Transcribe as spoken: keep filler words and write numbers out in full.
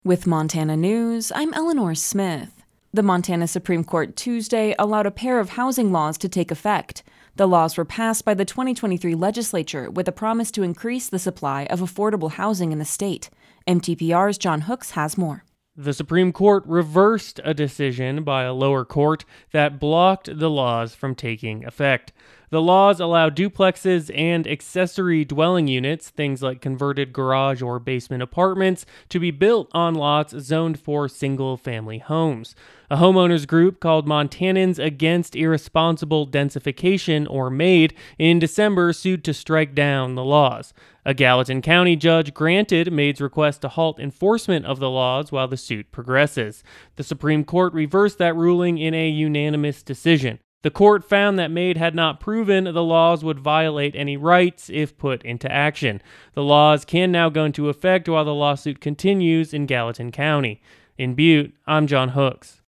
With Montana News, I'm Eleanor Smith. The Montana Supreme Court Tuesday allowed a pair of housing laws to take effect. The laws were passed by the twenty twenty-three legislature with a promise to increase the supply of affordable housing in the state. M T P R's John Hooks has more. The Supreme Court reversed a decision by a lower court that blocked the laws from taking effect. The laws allow duplexes and accessory dwelling units, things like converted garage or basement apartments, to be built on lots zoned for single-family homes. A homeowners group called Montanans Against Irresponsible Densification, or MAID, in December sued to strike down the laws. A Gallatin County judge granted MAID's request to halt enforcement of the laws while the suit progresses. The Supreme Court reversed that ruling in a unanimous decision. The court found that MAID had not proven the laws would violate any rights if put into action. The laws can now go into effect while the lawsuit continues in Gallatin County. In Butte, I'm John Hooks.